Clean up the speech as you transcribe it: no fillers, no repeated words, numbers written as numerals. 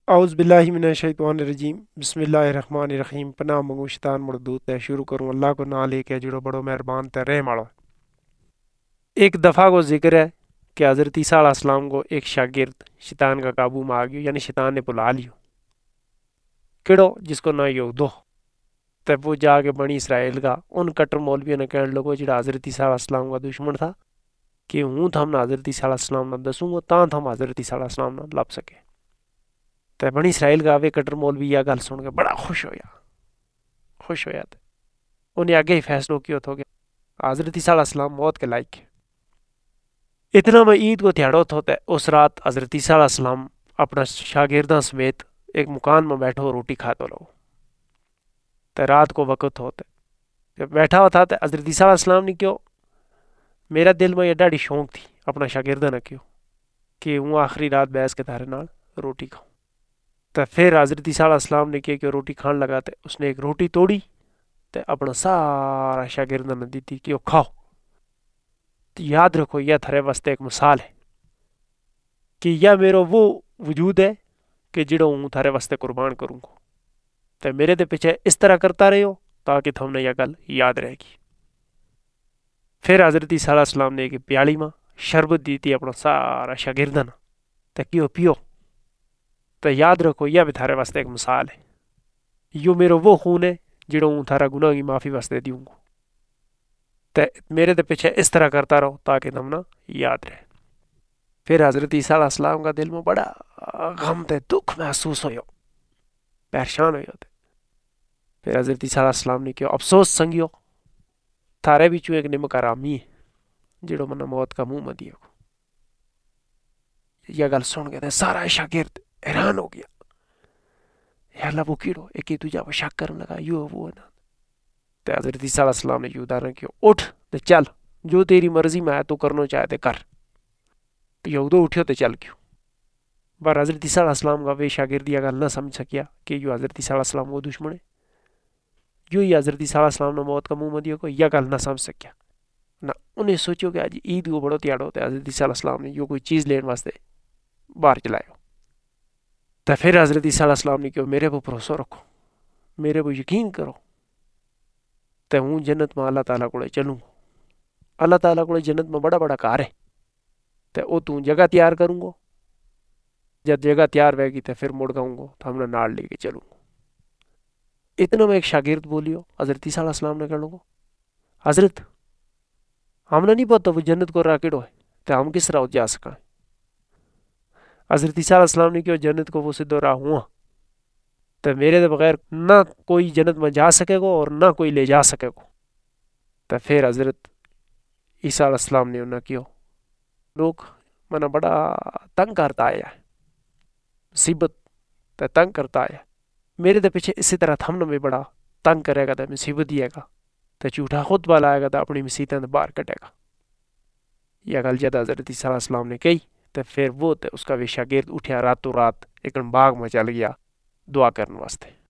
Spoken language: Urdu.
اعوذ باللہ من الشیطان الرجیم بسم اللہ الرحمن الرحیم پناہ منگو شیطان مردود تے شروع کروں اللہ کو نام لے کے جڑو بڑو مہربان تے رحم والا۔ ایک دفعہ کو ذکر ہے کہ حضرت عیسیٰ علیہ السلام کو ایک شاگرد شیطان کا قابو میں آ گیا، یعنی شیطان نے بلا لیو کڑو جس کو نہ یو دو تب وہ جا کے بنی اسرائیل کا ان کٹر مولویوں نے کہنے لگو جڑا حضرت عیسیٰ علیہ السلام کا دشمن تھا کہ ہوں تھم نہ حضرت عیسیٰ علیہ السلام نہ دسوں گا تاں تھم حضرت عیسیٰ علیہ السلام نہ لب سکے۔ تے بنی اسرائیل کا آوے کٹر مولوی یہ گل سن کے بڑا خوش ہویا تے انہیں آگے ہی فیصلہ کیا تھا کہ حضرت عیسیٰ علیہ السلام موت کے لائق ہے۔ اتنا میں عید کو تھیڑو تھو تے اس رات حضرت عیسیٰ علیہ السلام اپنا شاگرداں سمیت ایک مکان میں بیٹھو روٹی کھاتو رہو تے رات کو وقت ہوتے جب بیٹھا ہوا تھا تے حضرت عیسیٰ علیہ السلام نے کیوں میرا دل میں یہ ڈاڑی شوق تھی اپنا شاگردہ نہ کیوں کہ وہ آخری رات بیس کے تارے نال روٹی کھاؤں۔ تو پھر حضرت عیسیٰ علیہ السلام نے کیا کہ روٹی کھان لگا تے اس نے ایک روٹی توڑی تے اپنا سارا شاگردہ نے دی تھی کہ وہ کھاؤ۔ تو یاد رکھو یہ تھرے واسطے ایک مثال ہے کہ یہ میرا وہ وجود ہے کہ جڑا ہوں تھارے واسطے قربان کروں گا تے میرے دے پیچھے اس طرح کرتا رہے ہو تاکہ تم نے یہ گل یاد رہے گی۔ پھر حضرت عیسیٰ علیہ السلام نے ایک پیالی میں شربت دی تھی اپنا سارا شاگردہ نے تے کیوں پیو تو یاد رکھو یہ بھی تھارے واسطے ایک مثال ہے، یو میرا وہ خون ہے جڑا ہوں تھارا گناہ کی معافی واسطے دیوں گا تے میرے دے پیچھے اس طرح کرتا رہو تاکہ تم نے یاد رہے۔ پھر حضرت عیسیٰ علیہ السلام کا دل میں بڑا غم تے دکھ محسوس ہویا، پریشان ہویا تے پھر حضرت عیسیٰ علیہ السلام نے کہا افسوس سنگیو تھارے بچوں ایک نمک آرامی ہے جڑو منا موت کا منہ مدیا کو۔ یہ گل سن گئے سارا شاگرد حیران ہو گیا، یا اللہ وہ کیڑو ایک ہی تجھا وہ شک کرنے لگا یو وہ نا۔ تے حضرت عیسیٰ علیہ السلام نے یوں دارن کیا اٹھ تے چل جو تیری مرضی میں ہے تو کرنا چاہے تے کر۔ یہودو اٹھیو تے چل کیوں بار حضرت عیسیٰ علیہ السلام کا وہ شاگرد یہ گل نہ سمجھ سکیا کہ یو حضرت عیسیٰ علیہ السلام وہ دشمن ہے، یوں ہی حضرت عیسیٰ علیہ السلام نے موت کا منہ مدیا کو یہ گل نہ سمجھ سکیا نہ انہیں سوچو کہ آج عید کو بڑو تیاڑ ہوتا ہے حضرت عیسیٰ علیہ السلام نے یوں کوئی چیز لین واسطے باہر چلائے تو پھر حضرت عیسیٰ علیہ السلام نے کہو میرے پہ بھروسہ رکھو میرے پہ یقین کرو تے ہوں جنت میں اللہ تعالیٰ کو چلوں اللہ تعالیٰ کو جنت میں بڑا بڑا کار ہے تے او تو جگہ تیار کروں گا جب جگہ تیار ہوئے گی تے پھر مڑ گاؤں گا تو ہم نے نال لے کے چلوں گا۔ اتنا میں ایک شاگرد بولیو حضرت عیسیٰ علیہ السلام نے کہنے کو حضرت ہم نے نہیں پتا وہ جنت کو راکڑو ہے تے ہم کس طرح جا سکا۔ حضرت عیسیٰ علیہ السلام نے کہا جنت کو وہ سدھو راہ ہوا تو میرے دے بغیر نہ کوئی جنت میں جا سکے گا اور نہ کوئی لے جا سکے گا۔ تو پھر حضرت عیسیٰ علیہ السلام نے انہوں نے کہا لوگ منا بڑا تنگ کرتا آیا ہے مصیبت تے تنگ کرتا آیا میرے دے پیچھے اسی طرح تھم نے بڑا تنگ کرے گا تے مصیبت دیے گا تے جھوٹا خطبہ لائے گا تے اپنی مصیبتیں تے باہر کٹے گا۔ یہ گل جد حضرت عیسیٰ علیہ السلام نے کہی تے پھر وہ تے اس کا بھی شاگرد اٹھیا راتوں رات ایک باغ میں چل گیا دعا کرنے واسطے۔